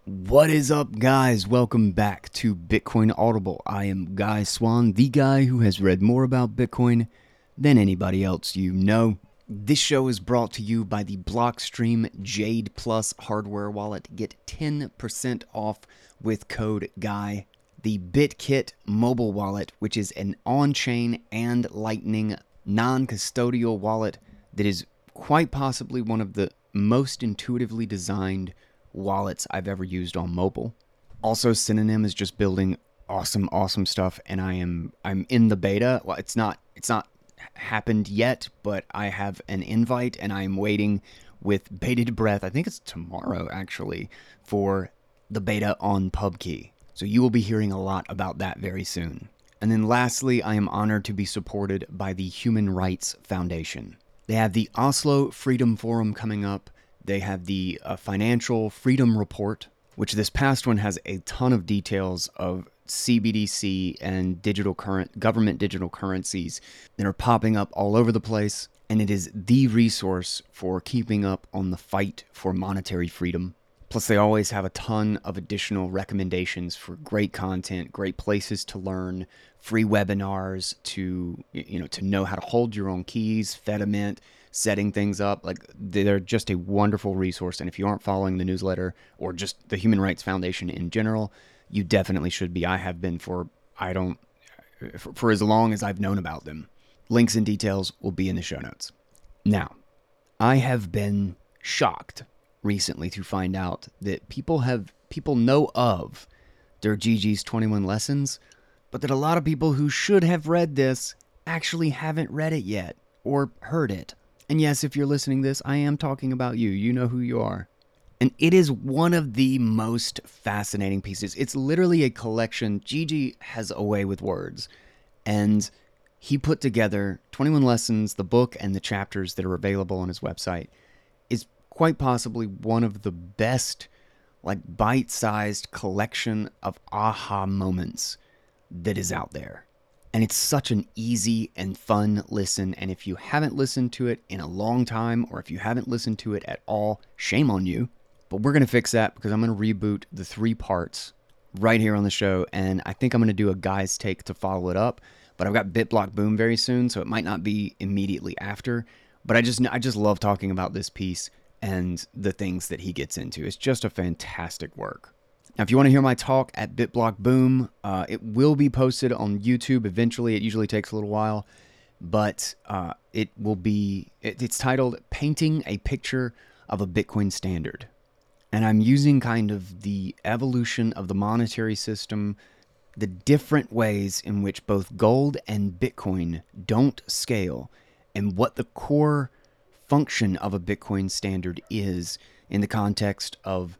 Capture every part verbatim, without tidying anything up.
What is up, guys? Welcome back to Bitcoin Audible. I am Guy Swan, the guy who has read more about Bitcoin than anybody else you know. This show is brought to you by the Blockstream Jade Plus hardware wallet. Get ten percent off with code GUY. The BitKit mobile wallet, which is an on-chain and Lightning non-custodial wallet that is quite possibly one of the most intuitively designed wallets I've ever used on mobile. Also, Synonym is just building awesome, awesome stuff, and I am I'm in the beta. Well, it's not it's not happened yet, but I have an invite, and I am waiting with bated breath. I think it's tomorrow actually for the beta on PubKey. So you will be hearing a lot about that very soon. And then lastly, I am honored to be supported by the Human Rights Foundation. They have the Oslo Freedom Forum coming up. They have the uh, Financial Freedom Report, which this past one has a ton of details of C B D C and digital current government digital currencies that are popping up all over the place. And it is the resource for keeping up on the fight for monetary freedom. Plus, they always have a ton of additional recommendations for great content, great places to learn, free webinars to, you know, to know how to hold your own keys, Fedimint, setting things up. Like, they're just a wonderful resource. And if you aren't following the newsletter or just the Human Rights Foundation in general, you definitely should be. I have been for, I don't, for, for as long as I've known about them. Links and details will be in the show notes. Now, I have been shocked recently to find out that people have people know of their Gigi's twenty-one Lessons, but that a lot of people who should have read this actually haven't read it yet or heard it. And yes, if you're listening to this, I am talking about you. You know who you are. And it is one of the most fascinating pieces. It's literally a collection. Gigi has a way with words. And he put together twenty-one Lessons, the book, and the chapters that are available on his website. Is quite possibly one of the best, like, bite-sized collection of aha moments that is out there. And it's such an easy and fun listen. And if you haven't listened to it in a long time, or if you haven't listened to it at all, shame on you. But we're going to fix that because I'm going to reboot the three parts right here on the show. And I think I'm going to do a guy's take to follow it up. But I've got BitBlock Boom very soon, so it might not be immediately after. But I just I just love talking about this piece and the things that he gets into. It's just a fantastic work. Now, if you want to hear my talk at BitBlock Boom, uh, it will be posted on YouTube eventually. It usually takes a little while, but uh, it will be, it, it's titled Painting a Picture of a Bitcoin Standard. And I'm using kind of the evolution of the monetary system, the different ways in which both gold and Bitcoin don't scale, and what the core function of a Bitcoin standard is in the context of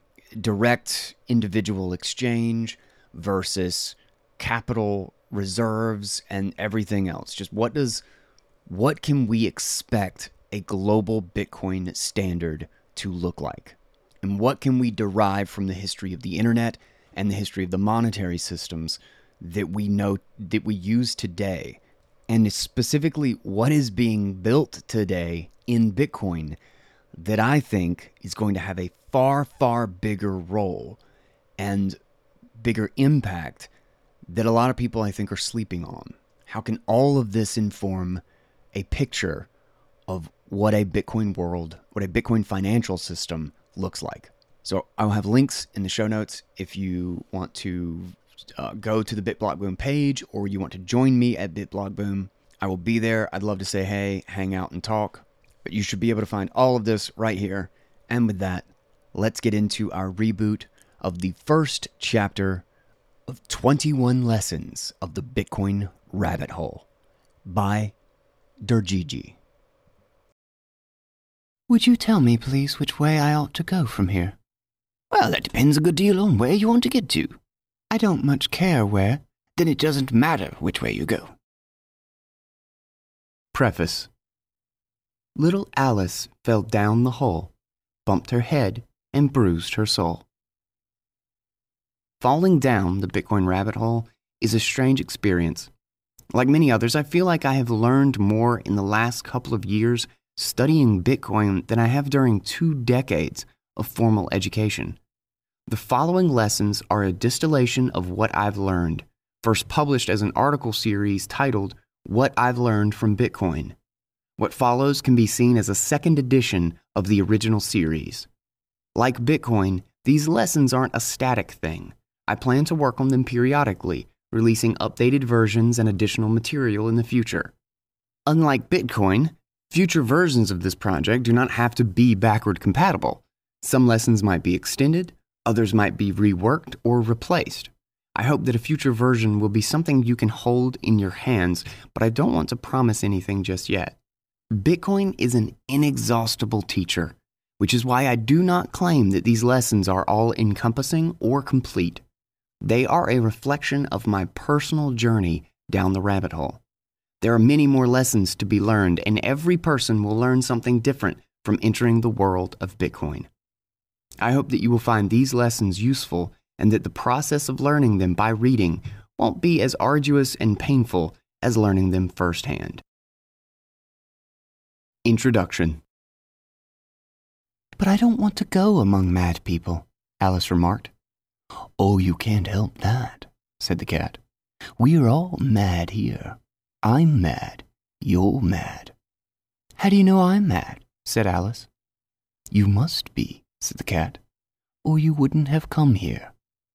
direct individual exchange versus capital reserves and everything else. Just what does, what can we expect a global Bitcoin standard to look like? And what can we derive from the history of the internet and the history of the monetary systems that we know, that we use today? And specifically, what is being built today in Bitcoin that I think is going to have a far, far bigger role and bigger impact that a lot of people, I think, are sleeping on? How can all of this inform a picture of what a Bitcoin world, what a Bitcoin financial system looks like? So I'll have links in the show notes if you want to uh, go to the BitBlock Boom page, or you want to join me at BitBlock Boom. I will be there. I'd love to say hey, hang out and talk. But you should be able to find all of this right here. And with that, let's get into our reboot of the first chapter of twenty-one Lessons of the Bitcoin Rabbit Hole by Dergigi. Would you tell me, please, which way I ought to go from here? Well, that depends a good deal on where you want to get to. I don't much care where. Then it doesn't matter which way you go. Preface. Little Alice fell down the hole, bumped her head, and bruised her soul. Falling down the Bitcoin rabbit hole is a strange experience. Like many others, I feel like I have learned more in the last couple of years studying Bitcoin than I have during two decades of formal education. The following lessons are a distillation of what I've learned, first published as an article series titled What I've Learned from Bitcoin. What follows can be seen as a second edition of the original series. Like Bitcoin, these lessons aren't a static thing. I plan to work on them periodically, releasing updated versions and additional material in the future. Unlike Bitcoin, future versions of this project do not have to be backward compatible. Some lessons might be extended, others might be reworked or replaced. I hope that a future version will be something you can hold in your hands, but I don't want to promise anything just yet. Bitcoin is an inexhaustible teacher, which is why I do not claim that these lessons are all-encompassing or complete. They are a reflection of my personal journey down the rabbit hole. There are many more lessons to be learned, and every person will learn something different from entering the world of Bitcoin. I hope that you will find these lessons useful and that the process of learning them by reading won't be as arduous and painful as learning them firsthand. Introduction. But I don't want to go among mad people, Alice remarked. Oh, you can't help that, said the cat. We're all mad here. I'm mad. You're mad. How do you know I'm mad? Said Alice. You must be, said the cat, or you wouldn't have come here.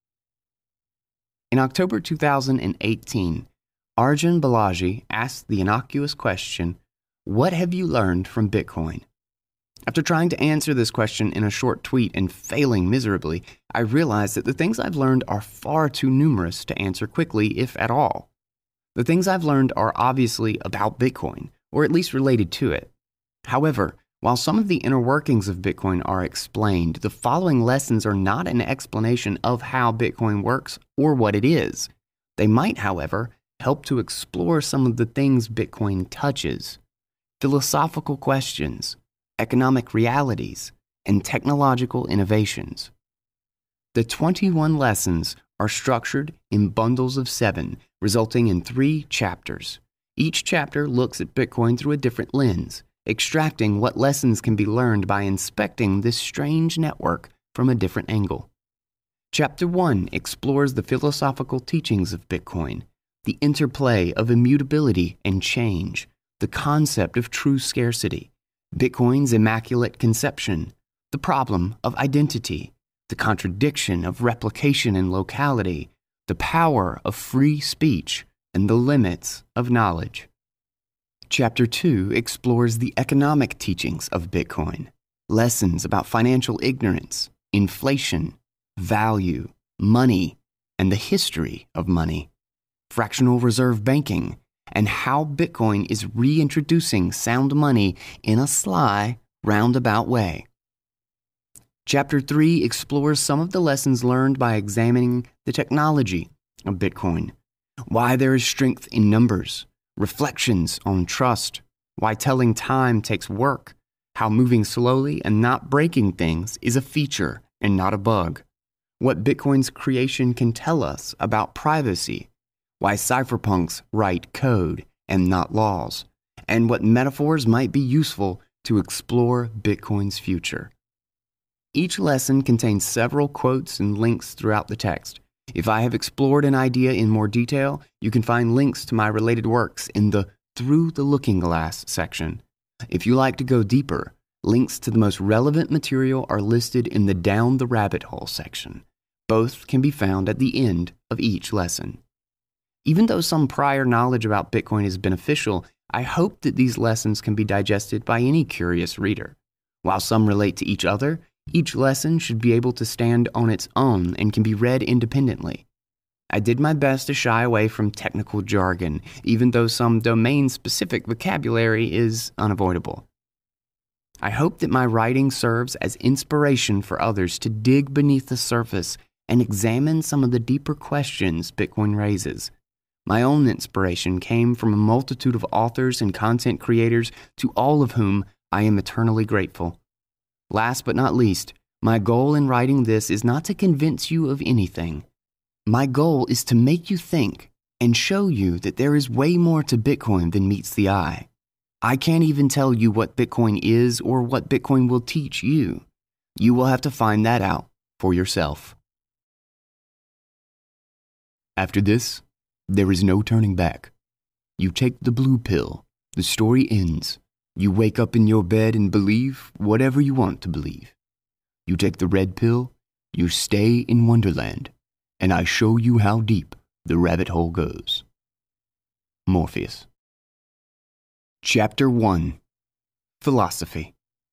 In October two thousand eighteen, Arjun Balaji asked the innocuous question, "What have you learned from Bitcoin?" After trying to answer this question in a short tweet and failing miserably, I realized that the things I've learned are far too numerous to answer quickly, if at all. The things I've learned are obviously about Bitcoin, or at least related to it. However, while some of the inner workings of Bitcoin are explained, the following lessons are not an explanation of how Bitcoin works or what it is. They might, however, help to explore some of the things Bitcoin touches: philosophical questions, economic realities, and technological innovations. The twenty-one lessons are structured in bundles of seven, resulting in three chapters. Each chapter looks at Bitcoin through a different lens, extracting what lessons can be learned by inspecting this strange network from a different angle. Chapter one explores the philosophical teachings of Bitcoin, the interplay of immutability and change, the concept of true scarcity, Bitcoin's immaculate conception, the problem of identity, the contradiction of replication and locality, the power of free speech, and the limits of knowledge. Chapter two explores the economic teachings of Bitcoin, lessons about financial ignorance, inflation, value, money, and the history of money, fractional reserve banking, and how Bitcoin is reintroducing sound money in a sly, roundabout way. Chapter three explores some of the lessons learned by examining the technology of Bitcoin, why there is strength in numbers, reflections on trust, why telling time takes work, how moving slowly and not breaking things is a feature and not a bug, what Bitcoin's creation can tell us about privacy, why cypherpunks write code and not laws, and what metaphors might be useful to explore Bitcoin's future. Each lesson contains several quotes and links throughout the text. If I have explored an idea in more detail, you can find links to my related works in the Through the Looking Glass section. If you like to go deeper, links to the most relevant material are listed in the Down the Rabbit Hole section. Both can be found at the end of each lesson. Even though some prior knowledge about Bitcoin is beneficial, I hope that these lessons can be digested by any curious reader. While some relate to each other, each lesson should be able to stand on its own and can be read independently. I did my best to shy away from technical jargon, even though some domain-specific vocabulary is unavoidable. I hope that my writing serves as inspiration for others to dig beneath the surface and examine some of the deeper questions Bitcoin raises. My own inspiration came from a multitude of authors and content creators, to all of whom I am eternally grateful. Last but not least, my goal in writing this is not to convince you of anything. My goal is to make you think and show you that there is way more to Bitcoin than meets the eye. I can't even tell you what Bitcoin is or what Bitcoin will teach you. You will have to find that out for yourself. After this, there is no turning back. You take the blue pill, the story ends. You wake up in your bed and believe whatever you want to believe. You take the red pill, you stay in Wonderland, and I show you how deep the rabbit hole goes. Morpheus. Chapter one. Philosophy.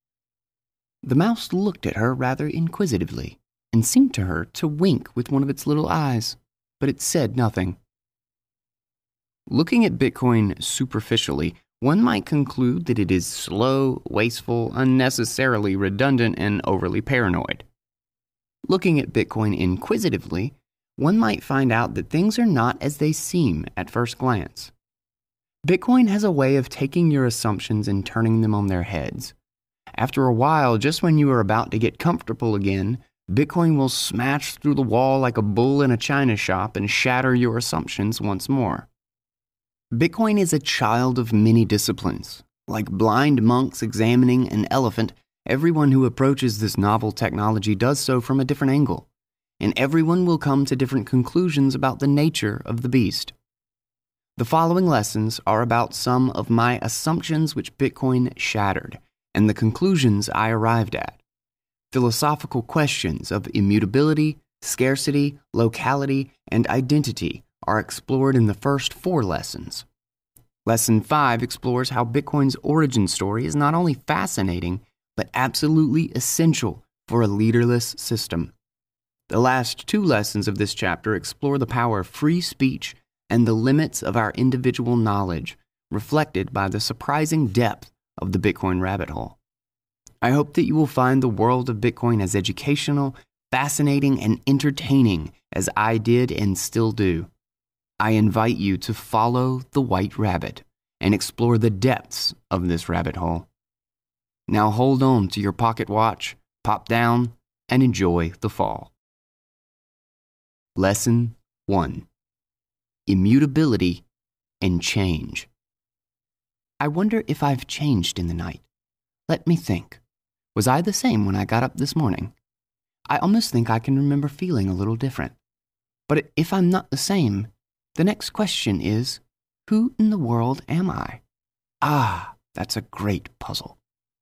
The mouse looked at her rather inquisitively and seemed to her to wink with one of its little eyes, but it said nothing. Looking at Bitcoin superficially, one might conclude that it is slow, wasteful, unnecessarily redundant, and overly paranoid. Looking at Bitcoin inquisitively, one might find out that things are not as they seem at first glance. Bitcoin has a way of taking your assumptions and turning them on their heads. After a while, just when you are about to get comfortable again, Bitcoin will smash through the wall like a bull in a china shop and shatter your assumptions once more. Bitcoin is a child of many disciplines. Like blind monks examining an elephant, everyone who approaches this novel technology does so from a different angle, and everyone will come to different conclusions about the nature of the beast. The following lessons are about some of my assumptions which Bitcoin shattered, and the conclusions I arrived at. Philosophical questions of immutability, scarcity, locality, and identity are explored in the first four lessons. Lesson five explores how Bitcoin's origin story is not only fascinating, but absolutely essential for a leaderless system. The last two lessons of this chapter explore the power of free speech and the limits of our individual knowledge, reflected by the surprising depth of the Bitcoin rabbit hole. I hope that you will find the world of Bitcoin as educational, fascinating, and entertaining as I did and still do. I invite you to follow the white rabbit and explore the depths of this rabbit hole. Now hold on to your pocket watch, pop down, and enjoy the fall. Lesson one. Immutability and change. I wonder if I've changed in the night. Let me think. Was I the same when I got up this morning? I almost think I can remember feeling a little different. But if I'm not the same, the next question is, who in the world am I? Ah, that's a great puzzle.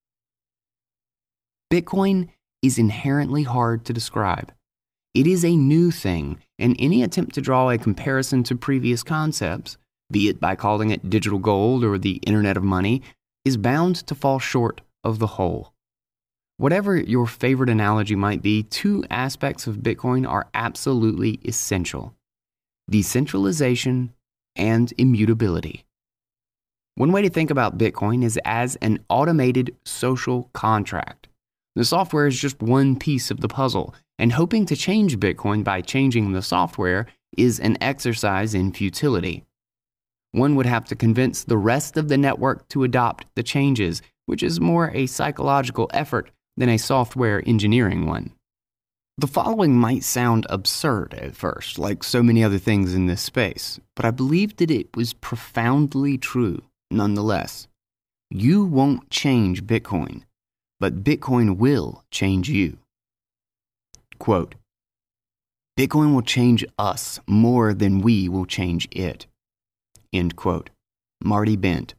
Bitcoin is inherently hard to describe. It is a new thing, and any attempt to draw a comparison to previous concepts, be it by calling it digital gold or the Internet of Money, is bound to fall short of the whole. Whatever your favorite analogy might be, two aspects of Bitcoin are absolutely essential: decentralization and immutability. One way to think about Bitcoin is as an automated social contract. The software is just one piece of the puzzle, and hoping to change Bitcoin by changing the software is an exercise in futility. One would have to convince the rest of the network to adopt the changes, which is more a psychological effort than a software engineering one. The following might sound absurd at first, like so many other things in this space, but I believe that it was profoundly true nonetheless. You won't change Bitcoin, but Bitcoin will change you. Quote, Bitcoin will change us more than we will change it. End quote. Marty Bent.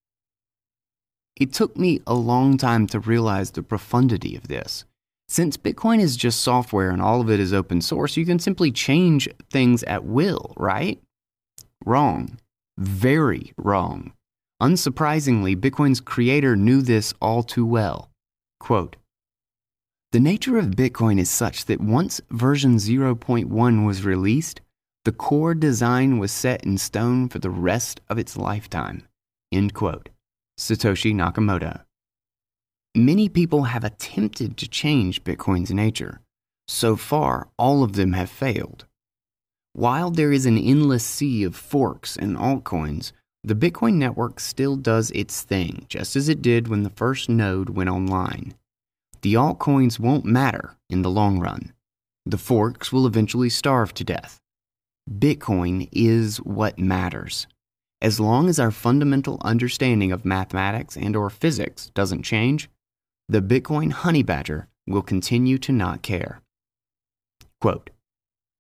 It took me a long time to realize the profundity of this. Since Bitcoin is just software and all of it is open source, you can simply change things at will, right? Wrong. Very wrong. Unsurprisingly, Bitcoin's creator knew this all too well. Quote, the nature of Bitcoin is such that once version zero point one was released, the core design was set in stone for the rest of its lifetime. End quote. Satoshi Nakamoto. Many people have attempted to change Bitcoin's nature. So far, all of them have failed. While there is an endless sea of forks and altcoins, the Bitcoin network still does its thing, just as it did when the first node went online. The altcoins won't matter in the long run. The forks will eventually starve to death. Bitcoin is what matters. As long as our fundamental understanding of mathematics and or physics doesn't change, the Bitcoin honey badger will continue to not care. Quote,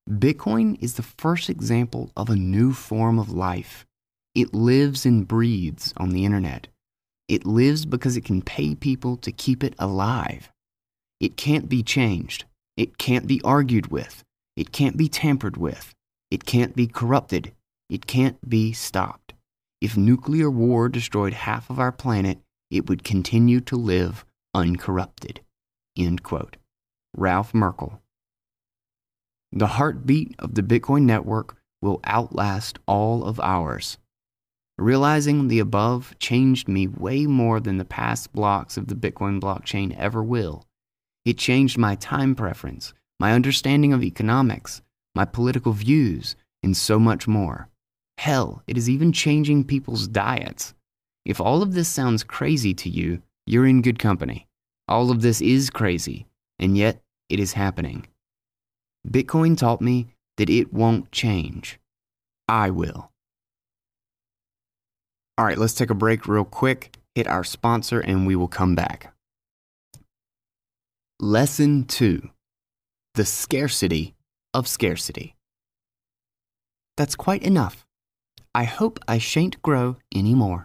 Bitcoin is the first example of a new form of life. It lives and breathes on the internet. It lives because it can pay people to keep it alive. It can't be changed. It can't be argued with. It can't be tampered with. It can't be corrupted. It can't be stopped. If nuclear war destroyed half of our planet, it would continue to live uncorrupted. End quote. Ralph Merkle. The heartbeat of the Bitcoin network will outlast all of ours. Realizing the above changed me way more than the past blocks of the Bitcoin blockchain ever will. It changed my time preference, my understanding of economics, my political views, and so much more. Hell, it is even changing people's diets. If all of this sounds crazy to you, you're in good company. All of this is crazy, and yet it is happening. Bitcoin taught me that it won't change. I will. All right, let's take a break real quick, hit our sponsor, and we will come back. Lesson two. The scarcity of scarcity. That's quite enough. I hope I shan't grow any more.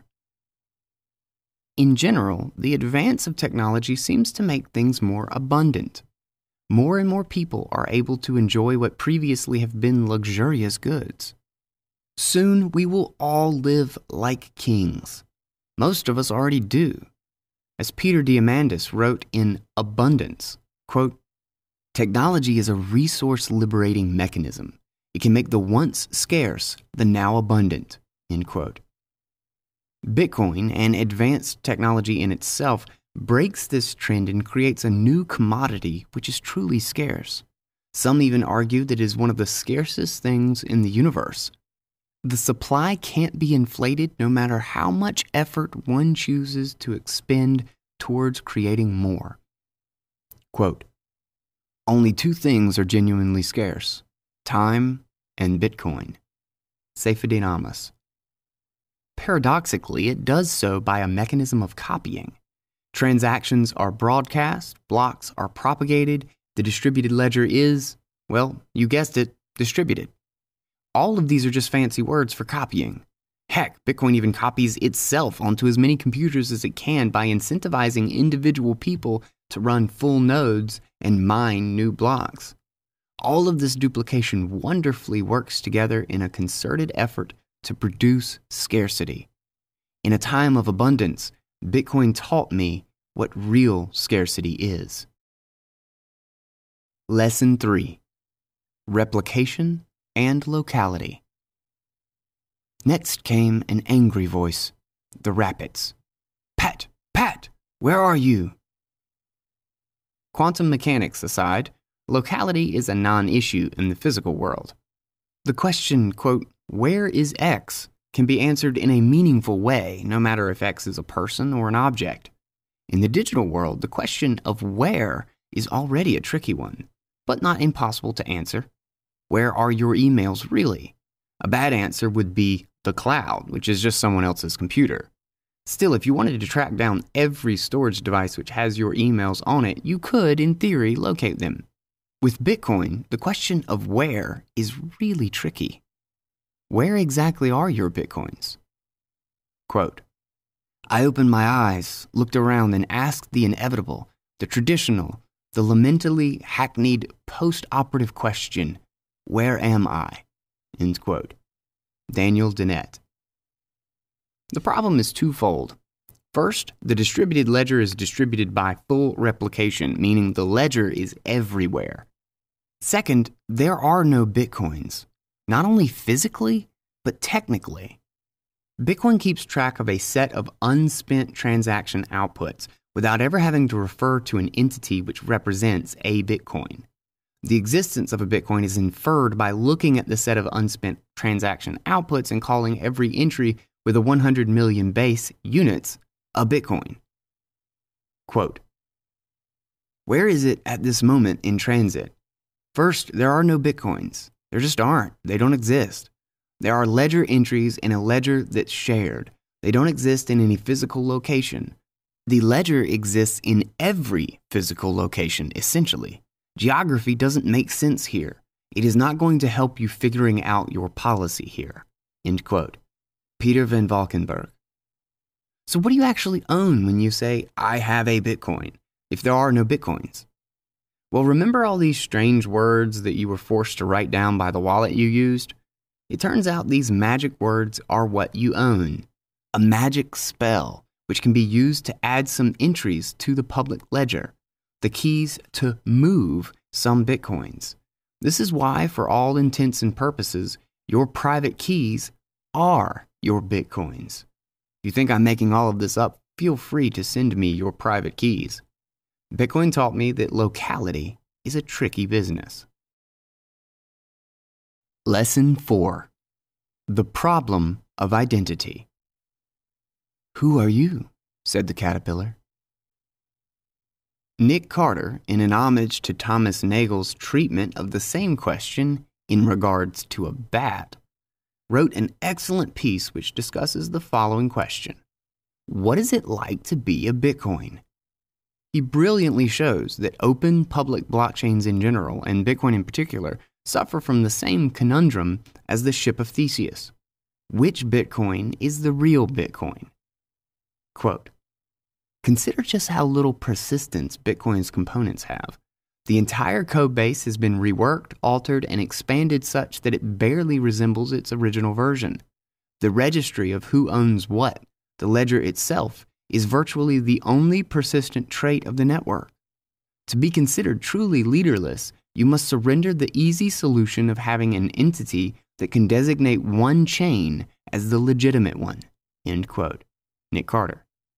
In general, the advance of technology seems to make things more abundant. More and more people are able to enjoy what previously have been luxurious goods. Soon we will all live like kings. Most of us already do. As Peter Diamandis wrote in Abundance, quote, "Technology is a resource-liberating mechanism. It can make the once scarce the now abundant." End quote. Bitcoin and advanced technology in itself breaks this trend and creates a new commodity which is truly scarce. Some even argue that it is one of the scarcest things in the universe. The supply can't be inflated no matter how much effort one chooses to expend towards creating more. Quote, "Only two things are genuinely scarce, time and Bitcoin." Saifedean Ammous. Paradoxically, it does so by a mechanism of copying. Transactions are broadcast, blocks are propagated, the distributed ledger is, well, you guessed it, distributed. All of these are just fancy words for copying. Heck, Bitcoin even copies itself onto as many computers as it can by incentivizing individual people to run full nodes and mine new blocks. All of this duplication wonderfully works together in a concerted effort to produce scarcity. In a time of abundance, Bitcoin taught me what real scarcity is. Lesson three. Replication and locality. Next came an angry voice, the Rapids. "Pat, Pat, where are you?" Quantum mechanics aside, locality is a non-issue in the physical world. The question, quote, "Where is X?" can be answered in a meaningful way, no matter if X is a person or an object. In the digital world, the question of where is already a tricky one, but not impossible to answer. Where are your emails really? A bad answer would be the cloud, which is just someone else's computer. Still, if you wanted to track down every storage device which has your emails on it, you could, in theory, locate them. With Bitcoin, the question of where is really tricky. Where exactly are your Bitcoins? Quote, "I opened my eyes, looked around, and asked the inevitable, the traditional, the lamentably hackneyed post-operative question, where am I?" End quote. Daniel Dennett. The problem is twofold. First, the distributed ledger is distributed by full replication, meaning the ledger is everywhere. Second, there are no Bitcoins, not only physically, but technically. Bitcoin keeps track of a set of unspent transaction outputs without ever having to refer to an entity which represents a Bitcoin. The existence of a Bitcoin is inferred by looking at the set of unspent transaction outputs and calling every entry with a one hundred million base units a Bitcoin. Quote, "Where is it at this moment in transit? First, there are no Bitcoins. There just aren't. They don't exist. There are ledger entries in a ledger that's shared. They don't exist in any physical location. The ledger exists in every physical location, essentially. Geography doesn't make sense here. It is not going to help you figuring out your policy here. End quote. Peter Van Valkenburg. So what do you actually own when you say, I have a Bitcoin, if there are no Bitcoins? Well, remember all these strange words that you were forced to write down by the wallet you used? It turns out these magic words are what you own. A magic spell, which can be used to add some entries to the public ledger, the keys to move some Bitcoins. This is why, for all intents and purposes, your private keys are your Bitcoins. If you think I'm making all of this up, feel free to send me your private keys. Bitcoin taught me that locality is a tricky business. Lesson four. The problem of identity. Who are you? Said the caterpillar. Nick Carter, in an homage to Thomas Nagel's treatment of the same question in regards to a bat, wrote an excellent piece which discusses the following question. What is it like to be a Bitcoin? He brilliantly shows that open public blockchains in general, and Bitcoin in particular, suffer from the same conundrum as the ship of Theseus. Which Bitcoin is the real Bitcoin? Quote, consider just how little persistence Bitcoin's components have. The entire code base has been reworked, altered, and expanded such that it barely resembles its original version. The registry of who owns what, the ledger itself, is virtually the only persistent trait of the network. To be considered truly leaderless, you must surrender the easy solution of having an entity that can designate one chain as the legitimate one. End quote. Nick Carter.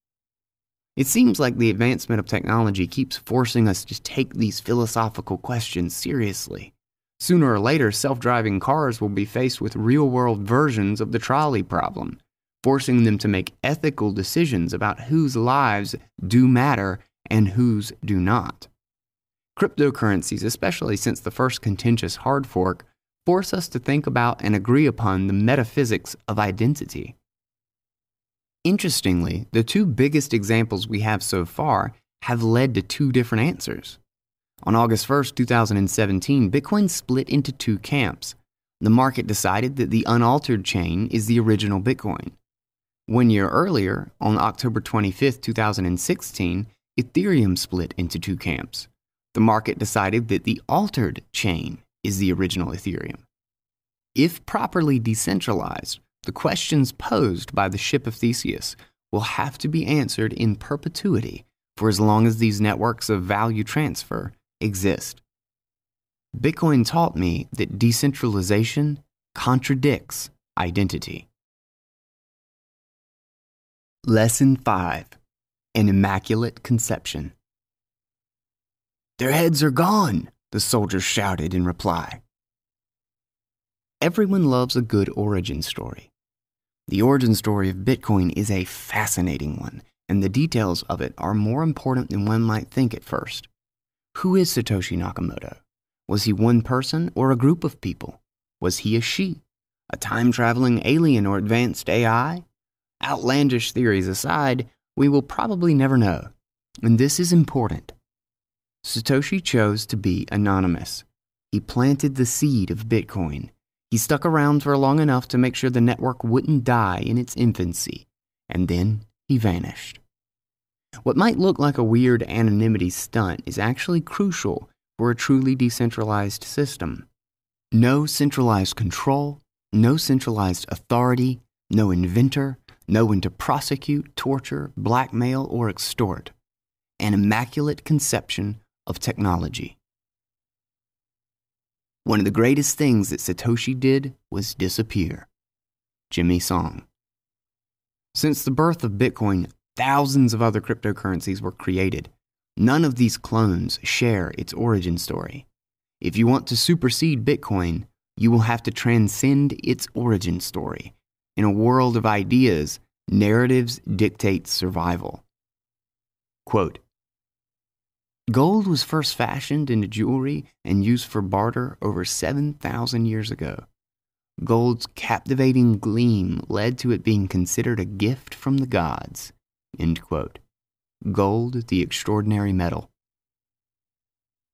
It seems like the advancement of technology keeps forcing us to take these philosophical questions seriously. Sooner or later, self-driving cars will be faced with real-world versions of the trolley problem, forcing them to make ethical decisions about whose lives do matter and whose do not. Cryptocurrencies, especially since the first contentious hard fork, force us to think about and agree upon the metaphysics of identity. Interestingly, the two biggest examples we have so far have led to two different answers. On August first, two thousand seventeen, Bitcoin split into two camps. The market decided that the unaltered chain is the original Bitcoin. One year earlier, on October twenty-fifth, two thousand sixteen, Ethereum split into two camps. The market decided that the altered chain is the original Ethereum. If properly decentralized, the questions posed by the ship of Theseus will have to be answered in perpetuity for as long as these networks of value transfer exist. Bitcoin taught me that decentralization contradicts identity. Lesson five. An Immaculate Conception. Their heads are gone, the soldiers shouted in reply. Everyone loves a good origin story. The origin story of Bitcoin is a fascinating one, and the details of it are more important than one might think at first. Who is Satoshi Nakamoto? Was he one person or a group of people? Was he a she, a time-traveling alien or advanced A I? Outlandish theories aside, we will probably never know, and this is important. Satoshi chose to be anonymous. He planted the seed of Bitcoin. He stuck around for long enough to make sure the network wouldn't die in its infancy, and then he vanished. What might look like a weird anonymity stunt is actually crucial for a truly decentralized system. No centralized control, no centralized authority, no inventor, no one to prosecute, torture, blackmail, or extort. An immaculate conception of technology. One of the greatest things that Satoshi did was disappear. Jimmy Song. Since the birth of Bitcoin, thousands of other cryptocurrencies were created. None of these clones share its origin story. If you want to supersede Bitcoin, you will have to transcend its origin story. In a world of ideas, narratives dictate survival. Quote, gold was first fashioned into jewelry and used for barter over seven thousand years ago. Gold's captivating gleam led to it being considered a gift from the gods. End quote. Gold, the extraordinary metal.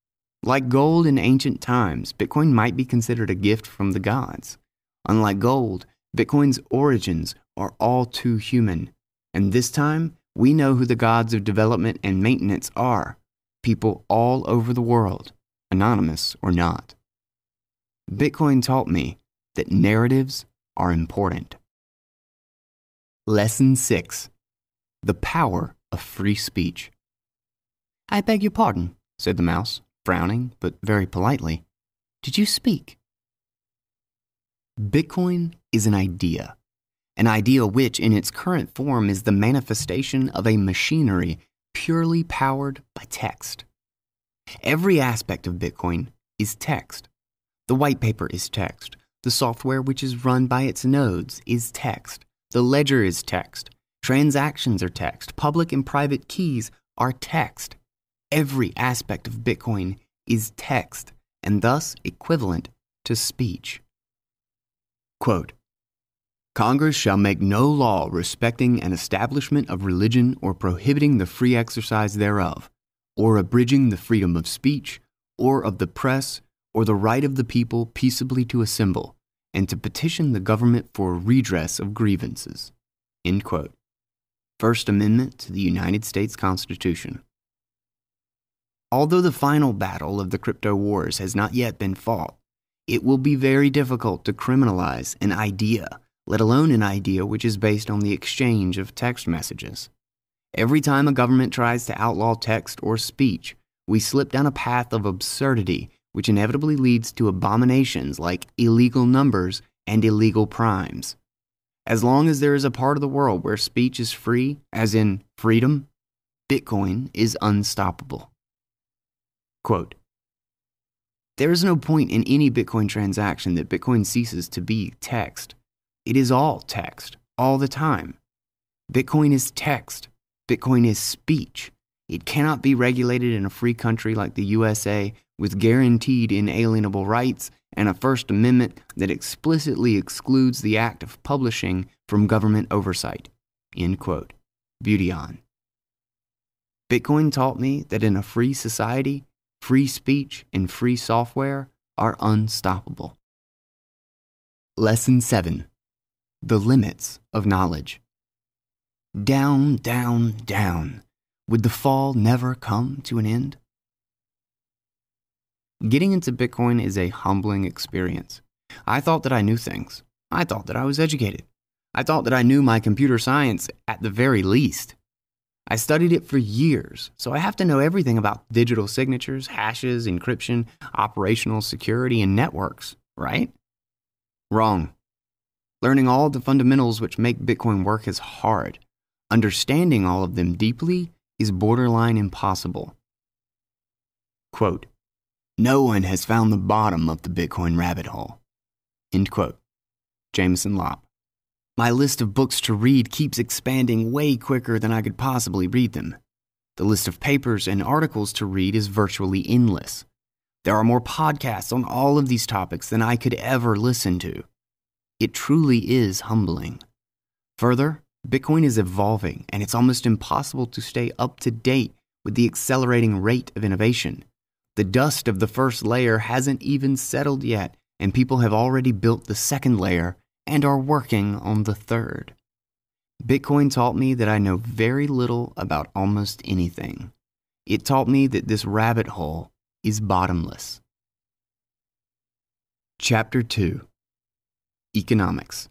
Like gold in ancient times, Bitcoin might be considered a gift from the gods. Unlike gold, Bitcoin's origins are all too human, and this time we know who the gods of development and maintenance are, people all over the world, anonymous or not. Bitcoin taught me that narratives are important. Lesson six. The power of free speech. I beg your pardon, said the mouse, frowning, but very politely. Did you speak? Bitcoin is an idea. An idea which, in its current form, is the manifestation of a machinery purely powered by text. Every aspect of Bitcoin is text. The white paper is text. The software which is run by its nodes is text. The ledger is text. Transactions are text. Public and private keys are text. Every aspect of Bitcoin is text, and thus equivalent to speech. Quote, Congress shall make no law respecting an establishment of religion or prohibiting the free exercise thereof, or abridging the freedom of speech, or of the press, or the right of the people peaceably to assemble, and to petition the government for redress of grievances. End quote. First Amendment to the United States Constitution. Although the final battle of the crypto wars has not yet been fought, it will be very difficult to criminalize an idea, let alone an idea which is based on the exchange of text messages. Every time a government tries to outlaw text or speech, we slip down a path of absurdity which inevitably leads to abominations like illegal numbers and illegal primes. As long as there is a part of the world where speech is free, as in freedom, Bitcoin is unstoppable. Quote, There is no point in any Bitcoin transaction that Bitcoin ceases to be text. It is all text, all the time. Bitcoin is text. Bitcoin is speech. It cannot be regulated in a free country like the U S A with guaranteed inalienable rights and a First Amendment that explicitly excludes the act of publishing from government oversight. End quote. Beauty on. Bitcoin taught me that in a free society, free speech and free software are unstoppable. Lesson seven. The limits of knowledge. Down, down, down. Would the fall never come to an end? Getting into Bitcoin is a humbling experience. I thought that I knew things. I thought that I was educated. I thought that I knew my computer science at the very least. I studied it for years, so I have to know everything about digital signatures, hashes, encryption, operational security, and networks, right? Wrong. Learning all the fundamentals which make Bitcoin work is hard. Understanding all of them deeply is borderline impossible. Quote, No one has found the bottom of the Bitcoin rabbit hole. End quote. Jameson Lopp. My list of books to read keeps expanding way quicker than I could possibly read them. The list of papers and articles to read is virtually endless. There are more podcasts on all of these topics than I could ever listen to. It truly is humbling. Further, Bitcoin is evolving, and it's almost impossible to stay up to date with the accelerating rate of innovation. The dust of the first layer hasn't even settled yet, and people have already built the second layer and are working on the third. Bitcoin taught me that I know very little about almost anything. It taught me that this rabbit hole is bottomless. Chapter two. Economics.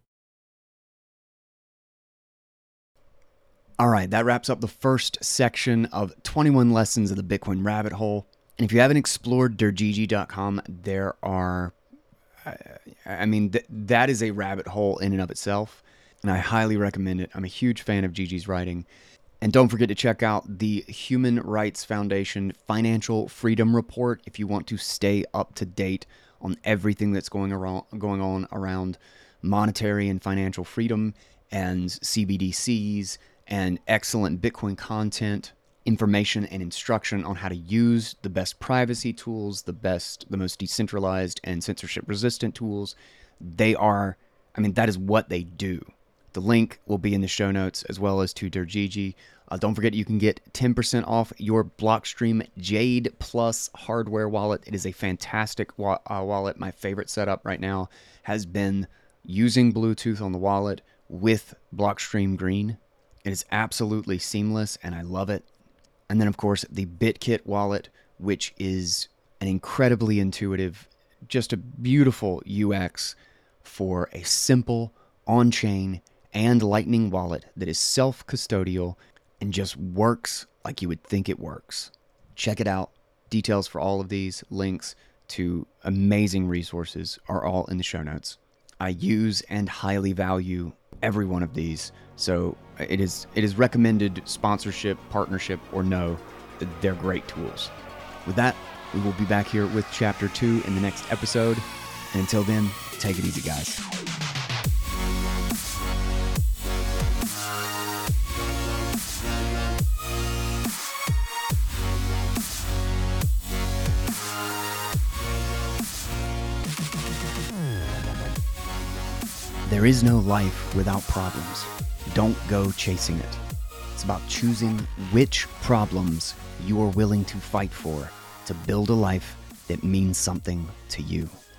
All right, that wraps up the first section of twenty-one lessons of the Bitcoin rabbit hole. And if you haven't explored Dergigi dot com, there are, I mean, th- that is a rabbit hole in and of itself. And I highly recommend it. I'm a huge fan of Gigi's writing. And don't forget to check out the Human Rights Foundation Financial Freedom Report if you want to stay up to date on everything that's going around, going on around monetary and financial freedom and C B D Cs and excellent Bitcoin content, information and instruction on how to use the best privacy tools, the best, the most decentralized and censorship-resistant tools. They are, I mean, that is what they do. The link will be in the show notes, as well as to Dergigi. Uh, don't forget you can get ten percent off your Blockstream Jade Plus hardware wallet. It is a fantastic wa- uh, wallet. My favorite setup right now has been using Bluetooth on the wallet with Blockstream Green. It is absolutely seamless, and I love it. And then, of course, the BitKit wallet, which is an incredibly intuitive, just a beautiful U X for a simple on-chain and Lightning wallet that is self-custodial and just works like you would think it works. Check it out. Details for all of these, links to amazing resources are all in the show notes. I use and highly value every one of these, so it is it is recommended sponsorship, partnership, or no. They're great tools. With that, we will be back here with chapter two in the next episode. And until then, take it easy, guys. There is no life without problems. Don't go chasing it. It's about choosing which problems you are willing to fight for to build a life that means something to you.